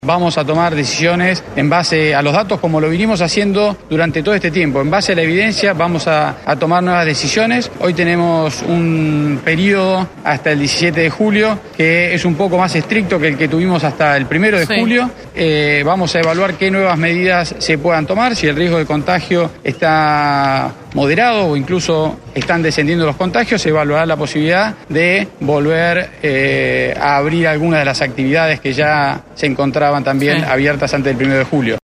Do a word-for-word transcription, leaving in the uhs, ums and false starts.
Vamos a tomar decisiones en base a los datos como lo vinimos haciendo durante todo este tiempo. En base a la evidencia vamos a, a tomar nuevas decisiones. Hoy tenemos un periodo hasta el diecisiete de julio que es un poco más estricto que el que tuvimos hasta el primero de sí. julio. Eh, vamos a evaluar qué nuevas medidas se puedan tomar, si el riesgo de contagio está moderado o incluso están descendiendo los contagios, se evaluará la posibilidad de volver eh, a abrir algunas de las actividades que ya se encontraban también sí. abiertas antes del primero de julio.